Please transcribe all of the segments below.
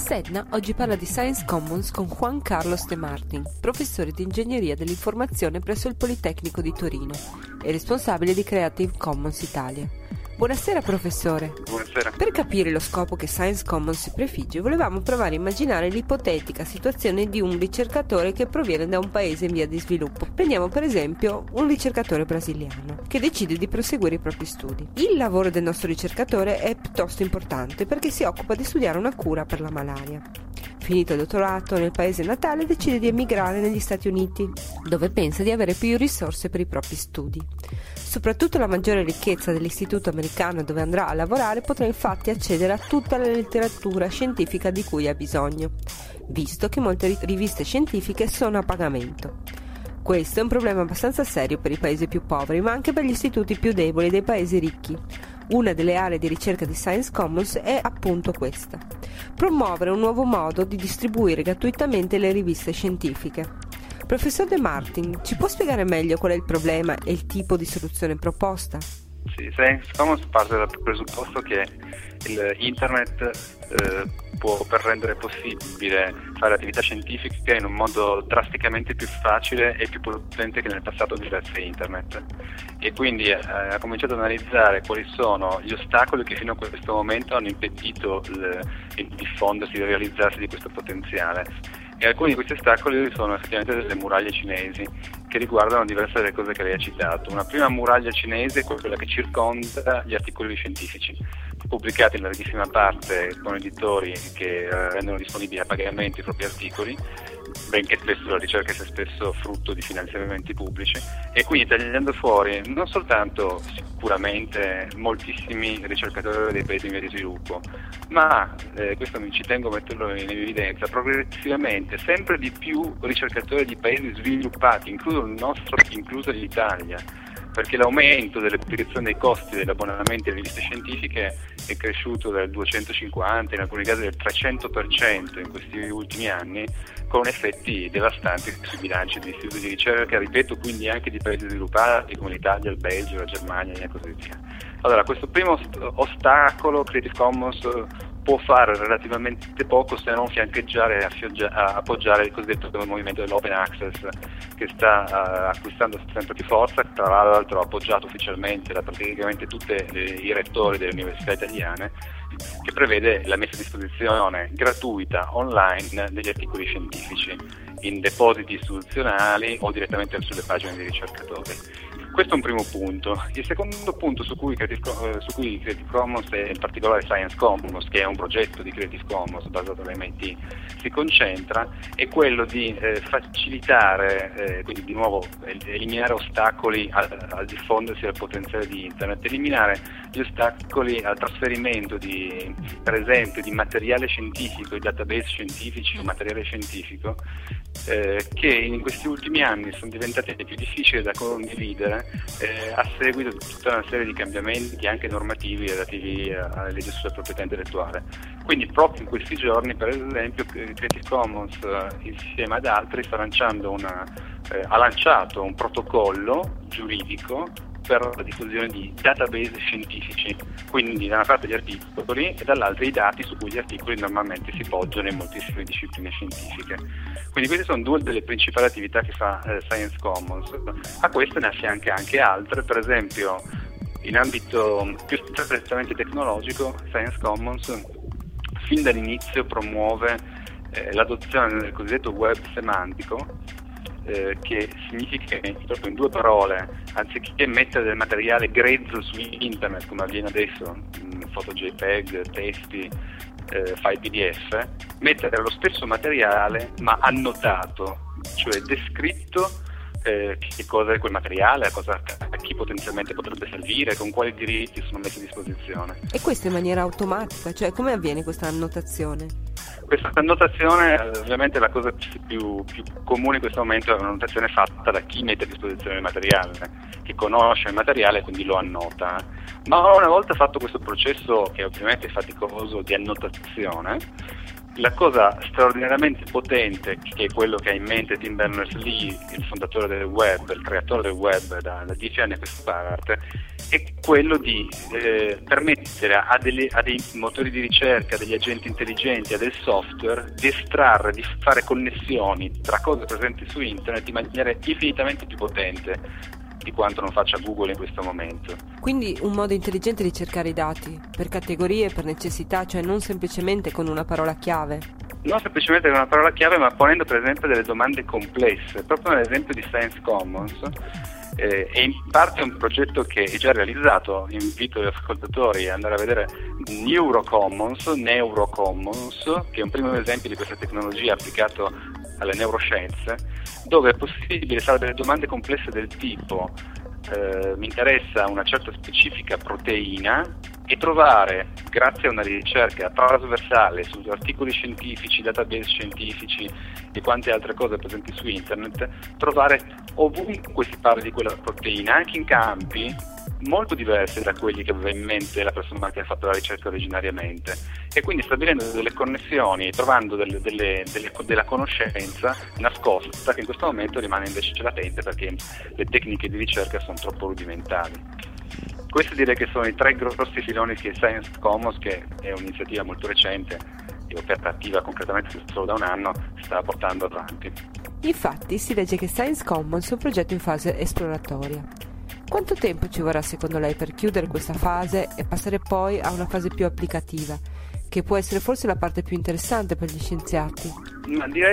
Sedna oggi parla di Science Commons con Juan Carlos de Martin, professore di ingegneria dell'informazione presso il Politecnico di Torino e responsabile di Creative Commons Italia. Buonasera professore. Buonasera. Per capire lo scopo che Science Commons si prefigge, volevamo provare a immaginare l'ipotetica situazione di un ricercatore che proviene da un paese in via di sviluppo. Prendiamo per esempio un ricercatore brasiliano che decide di proseguire i propri studi. Il lavoro del nostro ricercatore è piuttosto importante perché si occupa di studiare una cura per la malaria. Finito il dottorato nel paese natale, decide di emigrare negli Stati Uniti, dove pensa di avere più risorse per i propri studi. Soprattutto la maggiore ricchezza dell'istituto americano dove andrà a lavorare potrà infatti accedere a tutta la letteratura scientifica di cui ha bisogno, visto che molte riviste scientifiche sono a pagamento. Questo è un problema abbastanza serio per i paesi più poveri, ma anche per gli istituti più deboli dei paesi ricchi. Una delle aree di ricerca di Science Commons è appunto questa: promuovere un nuovo modo di distribuire gratuitamente le riviste scientifiche. Professor De Martin, ci può spiegare meglio qual è il problema e il tipo di soluzione proposta? Sì, Science Commons parte dal presupposto che Internet può per rendere possibile fare attività scientifiche in un modo drasticamente più facile e più potente che nel passato grazie a Internet, e quindi ha cominciato ad analizzare quali sono gli ostacoli che fino a questo momento hanno impedito il diffondersi, il realizzarsi di questo potenziale. E alcuni di questi ostacoli sono effettivamente delle muraglie cinesi che riguardano diverse delle cose che lei ha citato. Una prima muraglia cinese è quella che circonda gli articoli scientifici, pubblicati in larghissima parte con editori che rendono disponibili a pagamento i propri articoli, benché spesso la ricerca sia spesso frutto di finanziamenti pubblici, e quindi tagliando fuori non soltanto sicuramente moltissimi ricercatori dei paesi in via di sviluppo, ma questo ci tengo a metterlo in evidenza, progressivamente sempre di più ricercatori di paesi sviluppati, incluso il nostro, incluso l'Italia, perché l'aumento delle pubblicazioni dei costi degli abbonamenti alle riviste scientifiche è cresciuto del 250, in alcuni casi del 300% in questi ultimi anni, con effetti devastanti sui bilanci degli istituti di ricerca, ripeto, quindi anche di paesi sviluppati come l'Italia, il Belgio, la Germania e così via. Allora, questo primo ostacolo Creative Commons può fare relativamente poco se non fiancheggiare e appoggiare il cosiddetto movimento dell'open access, che sta acquistando sempre più forza, tra l'altro appoggiato ufficialmente da praticamente tutti i rettori delle università italiane, che prevede la messa a disposizione gratuita online degli articoli scientifici in depositi istituzionali o direttamente sulle pagine dei ricercatori. Questo è un primo punto. Il secondo punto su cui Creative Commons e in particolare Science Commons, che è un progetto di Creative Commons basato all'MIT, si concentra è quello di facilitare, quindi di nuovo eliminare ostacoli al diffondersi del potenziale di Internet, eliminare gli ostacoli al trasferimento per esempio di materiale scientifico, di database scientifici o materiale scientifico che in questi ultimi anni sono diventati più difficili da condividere a seguito di tutta una serie di cambiamenti anche normativi relativi alle leggi sulla proprietà intellettuale. Quindi proprio in questi giorni, per esempio, Creative Commons insieme ad altri ha lanciato un protocollo giuridico per la diffusione di database scientifici, quindi da una parte gli articoli e dall'altra i dati su cui gli articoli normalmente si poggiano in moltissime discipline scientifiche. Quindi queste sono due delle principali attività che fa Science Commons. A queste ne affianca anche altre, per esempio in ambito più strettamente tecnologico, Science Commons fin dall'inizio promuove l'adozione del cosiddetto web semantico, che significa che, proprio in due parole, anziché mettere del materiale grezzo su internet come avviene adesso, foto JPEG, testi, file PDF, mettere lo stesso materiale ma annotato, cioè descritto che cosa è quel materiale, a chi potenzialmente potrebbe servire, con quali diritti sono messi a disposizione. E questo in maniera automatica, cioè come avviene questa annotazione? Questa annotazione, ovviamente la cosa più comune in questo momento è un'annotazione fatta da chi mette a disposizione il materiale, che conosce il materiale e quindi lo annota. Ma una volta fatto questo processo, che ovviamente è faticoso, di annotazione, La cosa straordinariamente potente, che è quello che ha in mente Tim Berners-Lee, il fondatore del web, il creatore del web da 10 anni a questa parte, è quello di permettere a dei motori di ricerca, a degli agenti intelligenti, a del software, di estrarre, di fare connessioni tra cose presenti su internet in maniera infinitamente più potente di quanto non faccia Google in questo momento. Quindi un modo intelligente di cercare i dati, per categorie, per necessità, cioè non semplicemente con una parola chiave. Non semplicemente con una parola chiave, ma ponendo per esempio delle domande complesse, proprio nell'esempio di Science Commons. E in parte è un progetto che è già realizzato, invito gli ascoltatori ad andare a vedere Neurocommons, che è un primo esempio di questa tecnologia applicato alle neuroscienze, dove è possibile fare delle domande complesse del tipo mi interessa una certa specifica proteina e trovare, grazie a una ricerca trasversale sugli articoli scientifici, database scientifici e quante altre cose presenti su internet, trovare ovunque si parli di quella proteina, anche in campi molto diversi da quelli che aveva in mente la persona che ha fatto la ricerca originariamente, e quindi stabilendo delle connessioni, trovando della conoscenza nascosta che in questo momento rimane invece latente perché le tecniche di ricerca sono troppo rudimentali. Questi direi che sono i 3 grossi filoni che Science Commons, che è un'iniziativa molto recente e operativa concretamente solo da un anno, sta portando avanti. Infatti si legge che Science Commons è un progetto in fase esploratoria. Quanto tempo ci vorrà secondo lei per chiudere questa fase e passare poi a una fase più applicativa, che può essere forse la parte più interessante per gli scienziati? Ma direi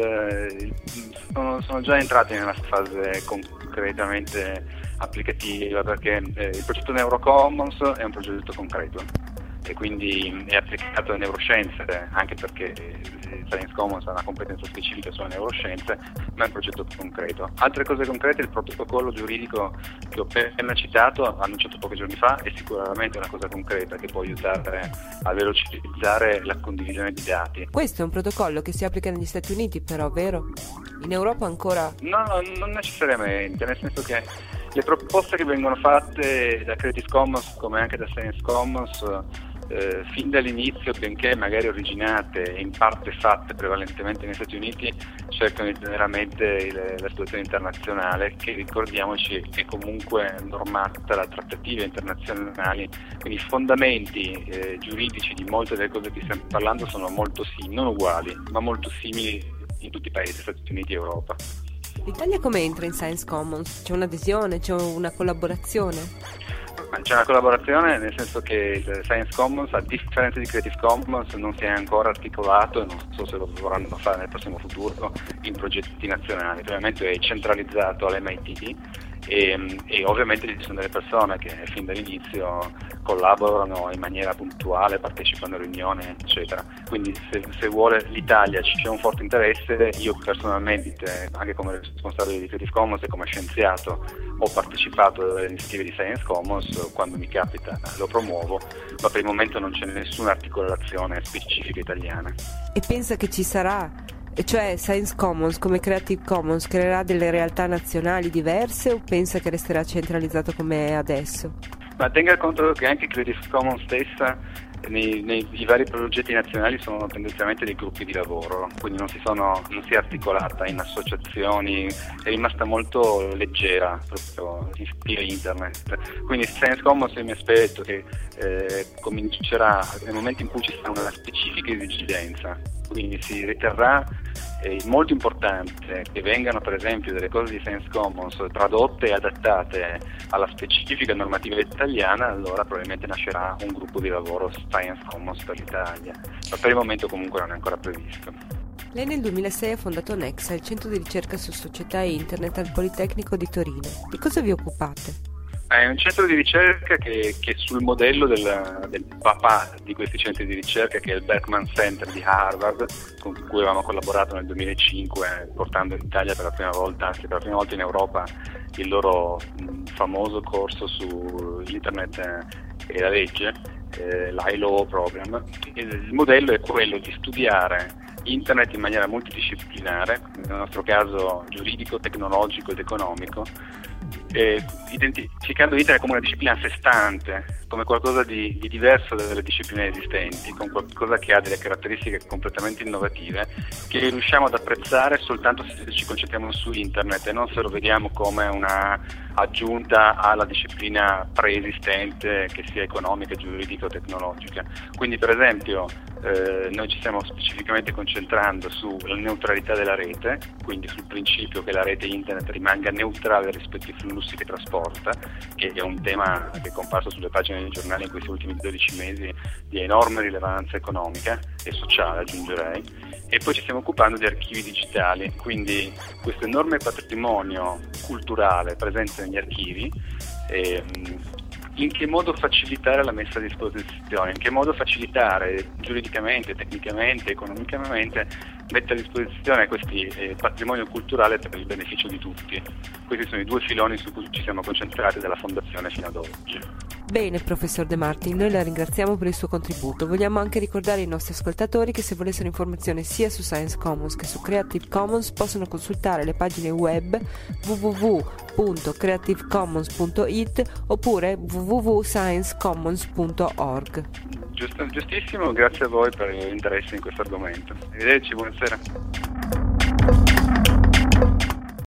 che sono già entrati nella fase concretamente applicativa, perché il progetto Neurocommons è un progetto concreto e quindi è applicato alle neuroscienze, anche perché Science Commons ha una competenza specifica sulle neuroscienze, ma è un progetto concreto. Altre cose concrete, il protocollo giuridico che ho appena citato, annunciato pochi giorni fa, è sicuramente una cosa concreta che può aiutare a velocizzare la condivisione di dati. Questo è un protocollo che si applica negli Stati Uniti però, vero? In Europa ancora? No, non necessariamente, nel senso che le proposte che vengono fatte da Creative Commons come anche da Science Commons fin dall'inizio, benché magari originate e in parte fatte prevalentemente negli Stati Uniti, cercano di tenere a mente la situazione internazionale, che ricordiamoci è comunque normata da trattative internazionali, quindi i fondamenti giuridici di molte delle cose che stiamo parlando sono molto simili, non uguali, ma molto simili in tutti i paesi, Stati Uniti e Europa. L'Italia come entra in Science Commons? C'è un'adesione, c'è una collaborazione? C'è una collaborazione, nel senso che il Science Commons, a differenza di Creative Commons, non si è ancora articolato e non so se lo vorranno fare nel prossimo futuro in progetti nazionali. Ovviamente è centralizzato all'MIT e ovviamente ci sono delle persone che fin dall'inizio collaborano in maniera puntuale, partecipano a riunioni, eccetera. Quindi se vuole l'Italia c'è un forte interesse. Io personalmente, anche come responsabile di Creative Commons e come scienziato, ho partecipato alle iniziative di Science Commons, quando mi capita lo promuovo, ma per il momento non c'è nessuna articolazione specifica italiana. E pensa che ci sarà? Cioè Science Commons come Creative Commons creerà delle realtà nazionali diverse o pensa che resterà centralizzato come è adesso? Ma tenga conto che anche Creative Commons stessa nei vari progetti nazionali sono tendenzialmente dei gruppi di lavoro, quindi non si è articolata in associazioni, è rimasta molto leggera proprio in stile internet. Quindi Science Commons io mi aspetto che comincerà nel momento in cui ci sarà una specifica esigenza, quindi si riterrà molto importante che vengano per esempio delle cose di Science Commons tradotte e adattate alla specifica normativa italiana, allora probabilmente nascerà un gruppo di lavoro Science Commons per l'Italia, ma per il momento comunque non è ancora previsto. Lei nel 2006 ha fondato Nexa, il centro di ricerca su società e internet al Politecnico di Torino. Di cosa vi occupate? È un centro di ricerca che sul modello del papà di questi centri di ricerca, che è il Berkman Center di Harvard, con cui avevamo collaborato nel 2005 portando in Italia per la prima volta, anzi per la prima volta in Europa, il loro famoso corso su internet e la legge, l'ILO program. Il modello è quello di studiare internet in maniera multidisciplinare, nel nostro caso giuridico, tecnologico ed economico, identificando internet come una disciplina a sé stante, come qualcosa di diverso dalle discipline esistenti, con qualcosa che ha delle caratteristiche completamente innovative, che riusciamo ad apprezzare soltanto se ci concentriamo su internet e non se lo vediamo come una aggiunta alla disciplina preesistente, che sia economica, giuridica o tecnologica. Quindi per esempio noi ci stiamo specificamente concentrando sulla neutralità della rete, quindi sul principio che la rete internet rimanga neutrale rispetto ai flussi che trasporta, che è un tema che è comparso sulle pagine dei giornali in questi ultimi 12 mesi di enorme rilevanza economica e sociale, aggiungerei. E poi ci stiamo occupando di archivi digitali, quindi questo enorme patrimonio culturale presente negli archivi, in che modo facilitare la messa a disposizione, in che modo facilitare giuridicamente, tecnicamente, economicamente, mettere a disposizione questi patrimonio culturale per il beneficio di tutti. Questi sono i due filoni su cui ci siamo concentrati dalla Fondazione fino ad oggi. Bene, professor De Marti, noi la ringraziamo per il suo contributo. Vogliamo anche ricordare ai nostri ascoltatori che se volessero informazioni sia su Science Commons che su Creative Commons possono consultare le pagine web www.creativecommons.it oppure www.sciencecommons.org. Giustissimo, grazie a voi per l'interesse in questo argomento. Arrivederci, buonasera.